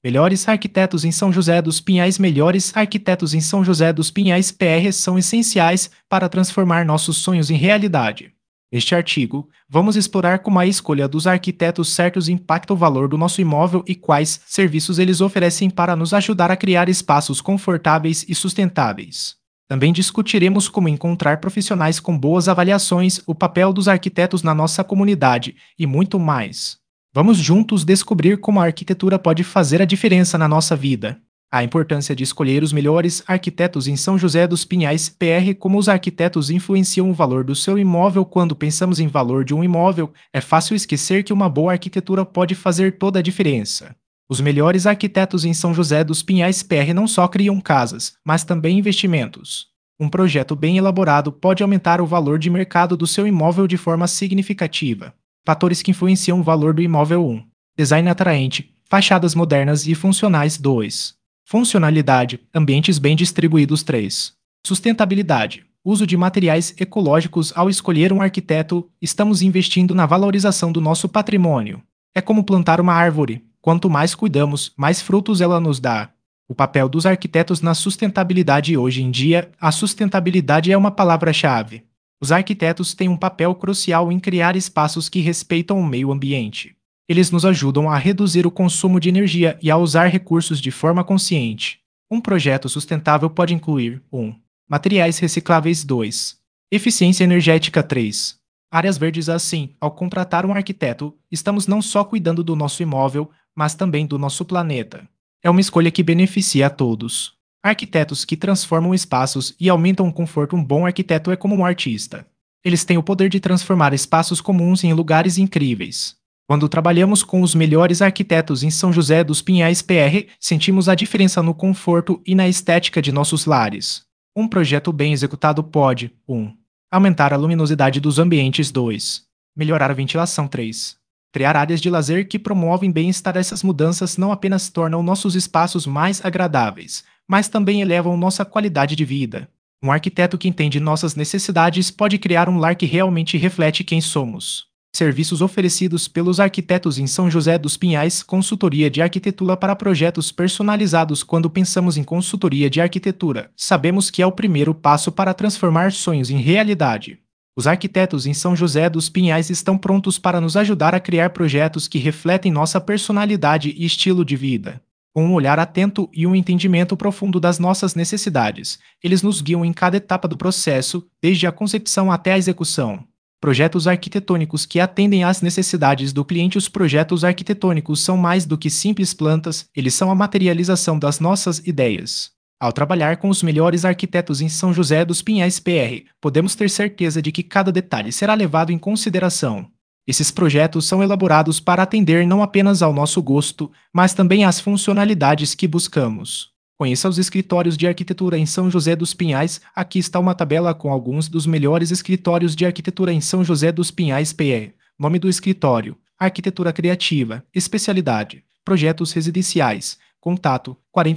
Melhores arquitetos em São José dos Pinhais. Melhores arquitetos em São José dos Pinhais PR são essenciais para transformar nossos sonhos em realidade. Neste artigo, vamos explorar como a escolha dos arquitetos certos impacta o valor do nosso imóvel e quais serviços eles oferecem para nos ajudar a criar espaços confortáveis e sustentáveis. Também discutiremos como encontrar profissionais com boas avaliações, o papel dos arquitetos na nossa comunidade e muito mais. Vamos juntos descobrir como a arquitetura pode fazer a diferença na nossa vida. A importância de escolher os melhores arquitetos em São José dos Pinhais PR. Como os arquitetos influenciam o valor do seu imóvel. Quando pensamos em valor de um imóvel, é fácil esquecer que uma boa arquitetura pode fazer toda a diferença. Os melhores arquitetos em São José dos Pinhais PR não só criam casas, mas também investimentos. Um projeto bem elaborado pode aumentar o valor de mercado do seu imóvel de forma significativa. Fatores que influenciam o valor do imóvel. 1. Design atraente, fachadas modernas e funcionais. 2. Funcionalidade, ambientes bem distribuídos. 3. Sustentabilidade, uso de materiais ecológicos. Ao escolher um arquiteto, estamos investindo na valorização do nosso patrimônio. É como plantar uma árvore. Quanto mais cuidamos, mais frutos ela nos dá. O papel dos arquitetos na sustentabilidade. Hoje em dia, a sustentabilidade é uma palavra-chave. Os arquitetos têm um papel crucial em criar espaços que respeitam o meio ambiente. Eles nos ajudam a reduzir o consumo de energia e a usar recursos de forma consciente. Um projeto sustentável pode incluir 1. Materiais recicláveis. 2. Eficiência energética. 3. Áreas verdes. Assim, ao contratar um arquiteto, estamos não só cuidando do nosso imóvel, mas também do nosso planeta. É uma escolha que beneficia a todos. Arquitetos que transformam espaços e aumentam o conforto. Um bom arquiteto é como um artista. Eles têm o poder de transformar espaços comuns em lugares incríveis. Quando trabalhamos com os melhores arquitetos em São José dos Pinhais PR, sentimos a diferença no conforto e na estética de nossos lares. Um projeto bem executado pode 1. Aumentar a luminosidade dos ambientes. 2. Melhorar a ventilação. 3. Criar áreas de lazer que promovem bem-estar. Essas mudanças não apenas tornam nossos espaços mais agradáveis, mas também elevam nossa qualidade de vida. Um arquiteto que entende nossas necessidades pode criar um lar que realmente reflete quem somos. Serviços oferecidos pelos arquitetos em São José dos Pinhais. Consultoria de arquitetura para projetos personalizados. Quando pensamos em consultoria de arquitetura, sabemos que é o primeiro passo para transformar sonhos em realidade. Os arquitetos em São José dos Pinhais estão prontos para nos ajudar a criar projetos que refletem nossa personalidade e estilo de vida. Com um olhar atento e um entendimento profundo das nossas necessidades, eles nos guiam em cada etapa do processo, desde a concepção até a execução. Projetos arquitetônicos que atendem às necessidades do cliente. Os projetos arquitetônicos são mais do que simples plantas, eles são a materialização das nossas ideias. Ao trabalhar com os melhores arquitetos em São José dos Pinhais PR, podemos ter certeza de que cada detalhe será levado em consideração. Esses projetos são elaborados para atender não apenas ao nosso gosto, mas também às funcionalidades que buscamos. Conheça os escritórios de arquitetura em São José dos Pinhais. Aqui está uma tabela com alguns dos melhores escritórios de arquitetura em São José dos Pinhais PR. Nome do escritório: Arquitetura Criativa. Especialidade: Projetos Residenciais. Contato: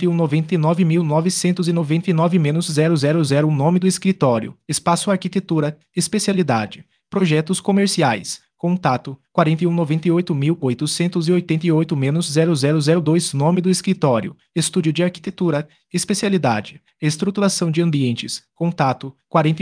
4199.999-000. Nome do escritório: Espaço Arquitetura. Especialidade: Projetos Comerciais. Contato: 4198.888-0002. Nome do escritório: Estúdio de Arquitetura. Especialidade: Estruturação de Ambientes. Contato: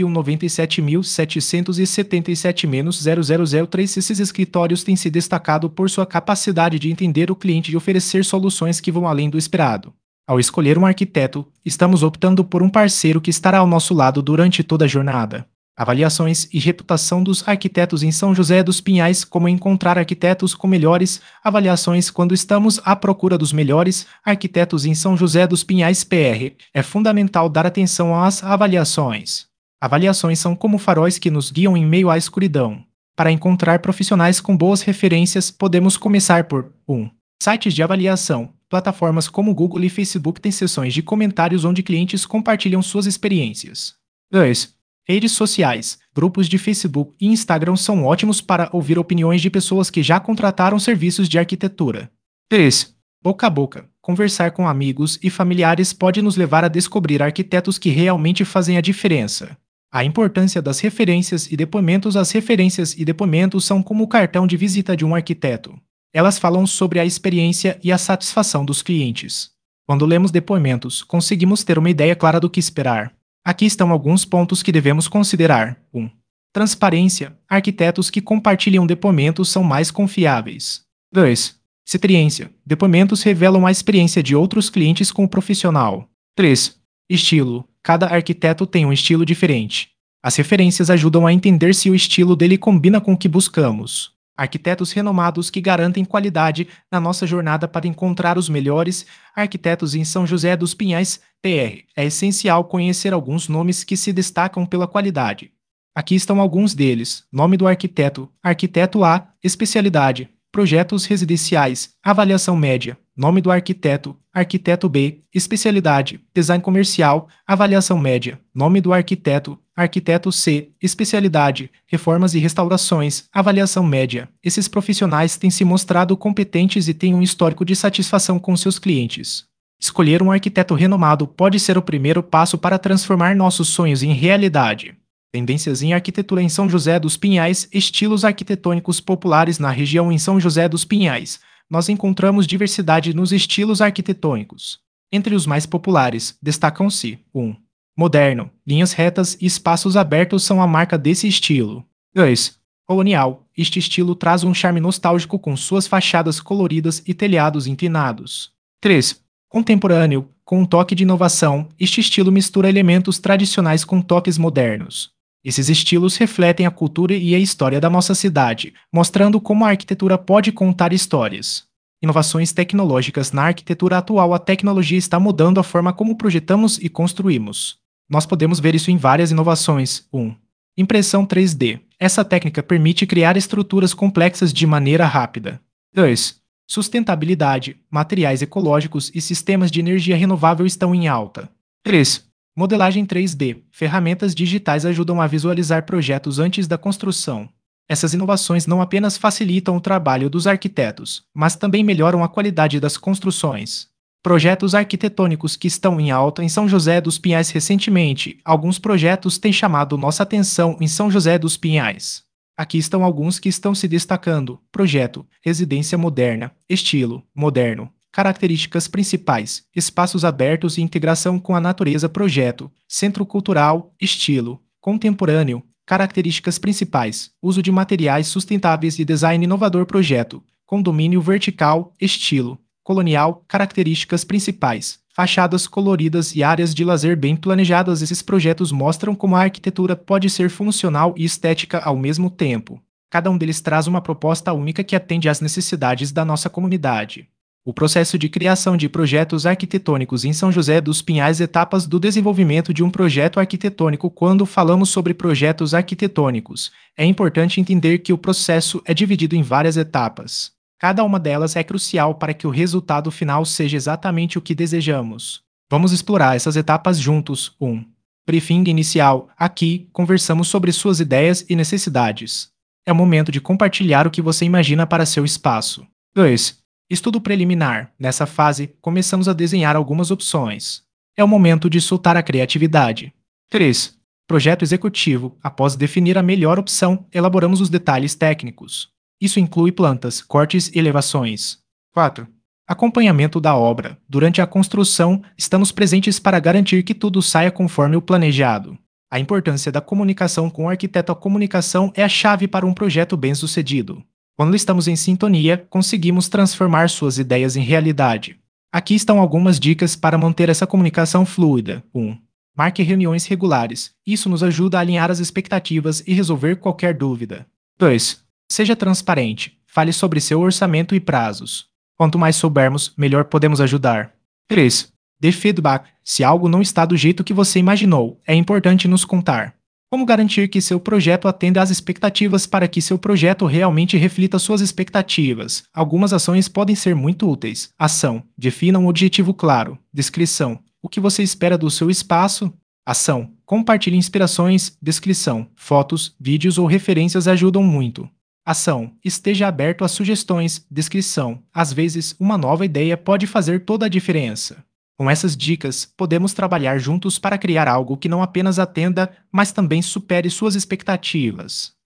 4197.777-0003. Esses escritórios têm se destacado por sua capacidade de entender o cliente e oferecer soluções que vão além do esperado. Ao escolher um arquiteto, estamos optando por um parceiro que estará ao nosso lado durante toda a jornada. Avaliações e reputação dos arquitetos em São José dos Pinhais. Como encontrar arquitetos com melhores avaliações. Quando estamos à procura dos melhores arquitetos em São José dos Pinhais PR, é fundamental dar atenção às avaliações. Avaliações são como faróis que nos guiam em meio à escuridão. Para encontrar profissionais com boas referências, podemos começar por 1. Sites de avaliação. Plataformas como Google e Facebook têm seções de comentários onde clientes compartilham suas experiências. 2. Redes sociais. Grupos de Facebook e Instagram são ótimos para ouvir opiniões de pessoas que já contrataram serviços de arquitetura. 3. Boca a boca. Conversar com amigos e familiares pode nos levar a descobrir arquitetos que realmente fazem a diferença. A importância das referências e depoimentos. As referências e depoimentos são como o cartão de visita de um arquiteto. Elas falam sobre a experiência e a satisfação dos clientes. Quando lemos depoimentos, conseguimos ter uma ideia clara do que esperar. Aqui estão alguns pontos que devemos considerar. 1. Transparência. Arquitetos que compartilham depoimentos são mais confiáveis. 2. Experiência. Depoimentos revelam a experiência de outros clientes com o profissional. 3. Estilo. Cada arquiteto tem um estilo diferente. As referências ajudam a entender se o estilo dele combina com o que buscamos. Arquitetos renomados que garantem qualidade na nossa jornada para encontrar os melhores arquitetos em São José dos Pinhais, PR. É essencial conhecer alguns nomes que se destacam pela qualidade. Aqui estão alguns deles. Nome do arquiteto. Arquiteto A. Especialidade. Projetos residenciais. Avaliação média. Nome do arquiteto. Arquiteto B. Especialidade. Design comercial. Avaliação média. Nome do arquiteto. Arquiteto C. Especialidade. Reformas e restaurações. Avaliação média. Esses profissionais têm se mostrado competentes e têm um histórico de satisfação com seus clientes. Escolher um arquiteto renomado pode ser o primeiro passo para transformar nossos sonhos em realidade. Tendências em arquitetura em São José dos Pinhais. Estilos arquitetônicos populares na região em São José dos Pinhais. Nós encontramos diversidade nos estilos arquitetônicos. Entre os mais populares, destacam-se 1. Moderno. Linhas retas e espaços abertos são a marca desse estilo. 2. Colonial. Este estilo traz um charme nostálgico com suas fachadas coloridas e telhados inclinados. 3. Contemporâneo. Com um toque de inovação, este estilo mistura elementos tradicionais com toques modernos. Esses estilos refletem a cultura e a história da nossa cidade, mostrando como a arquitetura pode contar histórias. Inovações tecnológicas. Na arquitetura atual, a tecnologia está mudando a forma como projetamos e construímos. Nós podemos ver isso em várias inovações. 1. Impressão 3D. Essa técnica permite criar estruturas complexas de maneira rápida. 2. Sustentabilidade. Materiais ecológicos e sistemas de energia renovável estão em alta. 3. Modelagem 3D. Ferramentas digitais ajudam a visualizar projetos antes da construção. Essas inovações não apenas facilitam o trabalho dos arquitetos, mas também melhoram a qualidade das construções. Projetos arquitetônicos que estão em alta em São José dos Pinhais recentemente. Alguns projetos têm chamado nossa atenção em São José dos Pinhais. Aqui estão alguns que estão se destacando. Projeto. Residência moderna. Estilo. Moderno. Características principais: espaços abertos e integração com a natureza. Projeto. Centro cultural. Estilo. Contemporâneo. Características principais: uso de materiais sustentáveis e design inovador. Projeto. Condomínio vertical. Estilo. Colonial. Características principais: fachadas coloridas e áreas de lazer bem planejadas. Esses projetos mostram como a arquitetura pode ser funcional e estética ao mesmo tempo. Cada um deles traz uma proposta única que atende às necessidades da nossa comunidade. O processo de criação de projetos arquitetônicos em São José dos Pinhais. Etapas do desenvolvimento de um projeto arquitetônico. Quando falamos sobre projetos arquitetônicos, é importante entender que o processo é dividido em várias etapas. Cada uma delas é crucial para que o resultado final seja exatamente o que desejamos. Vamos explorar essas etapas juntos. 1. Briefing inicial. Aqui, conversamos sobre suas ideias e necessidades. É o momento de compartilhar o que você imagina para seu espaço. 2. Estudo preliminar. Nessa fase, começamos a desenhar algumas opções. É o momento de soltar a criatividade. 3. Projeto executivo. Após definir a melhor opção, elaboramos os detalhes técnicos. Isso inclui plantas, cortes e elevações. 4. Acompanhamento da obra. Durante a construção, estamos presentes para garantir que tudo saia conforme o planejado. A importância da comunicação com o arquiteto. A comunicação é a chave para um projeto bem-sucedido. Quando estamos em sintonia, conseguimos transformar suas ideias em realidade. Aqui estão algumas dicas para manter essa comunicação fluida. 1. Marque reuniões regulares. Isso nos ajuda a alinhar as expectativas e resolver qualquer dúvida. 2. Seja transparente. Fale sobre seu orçamento e prazos. Quanto mais soubermos, melhor podemos ajudar. 3. Dê feedback. Se algo não está do jeito que você imaginou, é importante nos contar. Como garantir que seu projeto atenda às expectativas para que seu projeto realmente reflita suas expectativas? Algumas ações podem ser muito úteis. Ação. Defina um objetivo claro. Descrição. O que você espera do seu espaço? Ação. Compartilhe inspirações. Descrição. Fotos, vídeos ou referências ajudam muito. Ação. Esteja aberto a sugestões. Descrição. Às vezes, uma nova ideia pode fazer toda a diferença. Com essas dicas, podemos trabalhar juntos para criar algo que não apenas atenda, mas também supere suas expectativas.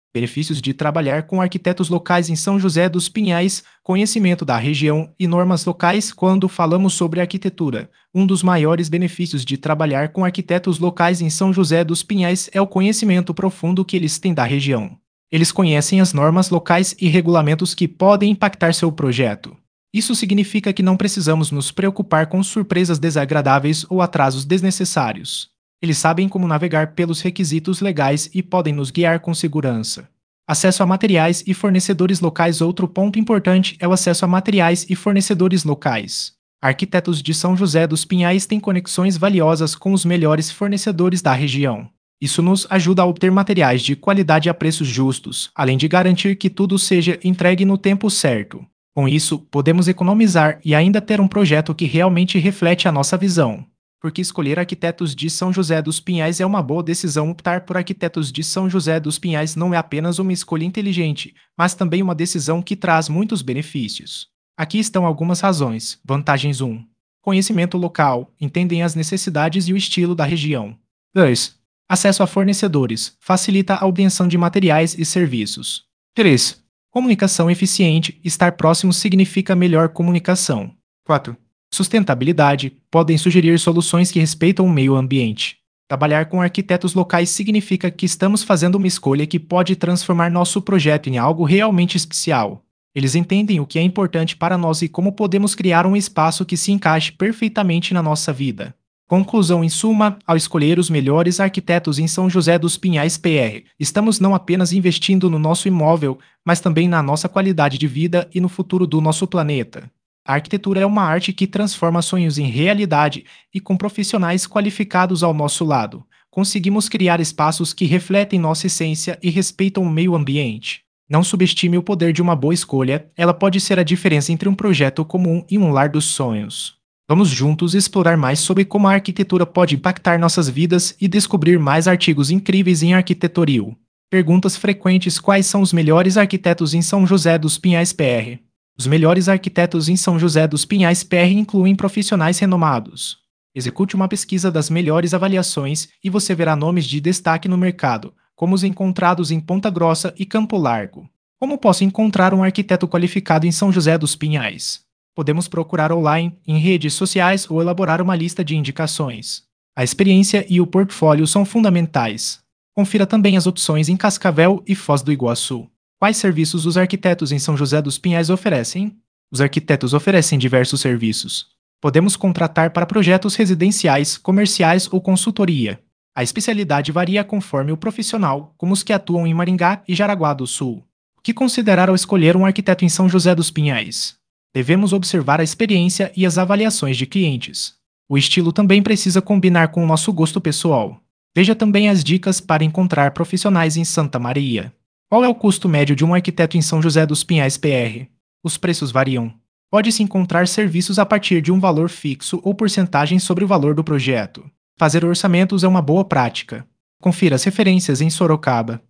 Benefícios de trabalhar com arquitetos locais em São José dos Pinhais, conhecimento da região e normas locais. Quando falamos sobre arquitetura, um dos maiores benefícios de trabalhar com arquitetos locais em São José dos Pinhais é o conhecimento profundo que eles têm da região. Eles conhecem as normas locais e regulamentos que podem impactar seu projeto. Isso significa que não precisamos nos preocupar com surpresas desagradáveis ou atrasos desnecessários. Eles sabem como navegar pelos requisitos legais e podem nos guiar com segurança. Acesso a materiais e fornecedores locais. Outro ponto importante é o acesso a materiais e fornecedores locais. Arquitetos de São José dos Pinhais têm conexões valiosas com os melhores fornecedores da região. Isso nos ajuda a obter materiais de qualidade a preços justos, além de garantir que tudo seja entregue no tempo certo. Com isso, podemos economizar e ainda ter um projeto que realmente reflete a nossa visão. Porque escolher arquitetos de São José dos Pinhais é uma boa decisão. Optar por arquitetos de São José dos Pinhais não é apenas uma escolha inteligente, mas também uma decisão que traz muitos benefícios. Aqui estão algumas razões. Vantagens 1. Conhecimento local. Entendem as necessidades e o estilo da região. 2. Acesso a fornecedores. Facilita a obtenção de materiais e serviços. 3. Comunicação eficiente. Estar próximo significa melhor comunicação. 4. Sustentabilidade. Podem sugerir soluções que respeitam o meio ambiente. Trabalhar com arquitetos locais significa que estamos fazendo uma escolha que pode transformar nosso projeto em algo realmente especial. Eles entendem o que é importante para nós e como podemos criar um espaço que se encaixe perfeitamente na nossa vida. Conclusão: em suma, ao escolher os melhores arquitetos em São José dos Pinhais PR, estamos não apenas investindo no nosso imóvel, mas também na nossa qualidade de vida e no futuro do nosso planeta. A arquitetura é uma arte que transforma sonhos em realidade e, com profissionais qualificados ao nosso lado, conseguimos criar espaços que refletem nossa essência e respeitam o meio ambiente. Não subestime o poder de uma boa escolha, ela pode ser a diferença entre um projeto comum e um lar dos sonhos. Vamos juntos explorar mais sobre como a arquitetura pode impactar nossas vidas e descobrir mais artigos incríveis em Arquitetoril. Perguntas frequentes: quais são os melhores arquitetos em São José dos Pinhais PR? Os melhores arquitetos em São José dos Pinhais PR incluem profissionais renomados. Execute uma pesquisa das melhores avaliações e você verá nomes de destaque no mercado, como os encontrados em Ponta Grossa e Campo Largo. Como posso encontrar um arquiteto qualificado em São José dos Pinhais? Podemos procurar online, em redes sociais ou elaborar uma lista de indicações. A experiência e o portfólio são fundamentais. Confira também as opções em Cascavel e Foz do Iguaçu. Quais serviços os arquitetos em São José dos Pinhais oferecem? Os arquitetos oferecem diversos serviços. Podemos contratar para projetos residenciais, comerciais ou consultoria. A especialidade varia conforme o profissional, como os que atuam em Maringá e Jaraguá do Sul. O que considerar ao escolher um arquiteto em São José dos Pinhais? Devemos observar a experiência e as avaliações de clientes. O estilo também precisa combinar com o nosso gosto pessoal. Veja também as dicas para encontrar profissionais em Santa Maria. Qual é o custo médio de um arquiteto em São José dos Pinhais PR? Os preços variam. Pode-se encontrar serviços a partir de um valor fixo ou porcentagem sobre o valor do projeto. Fazer orçamentos é uma boa prática. Confira as referências em Sorocaba.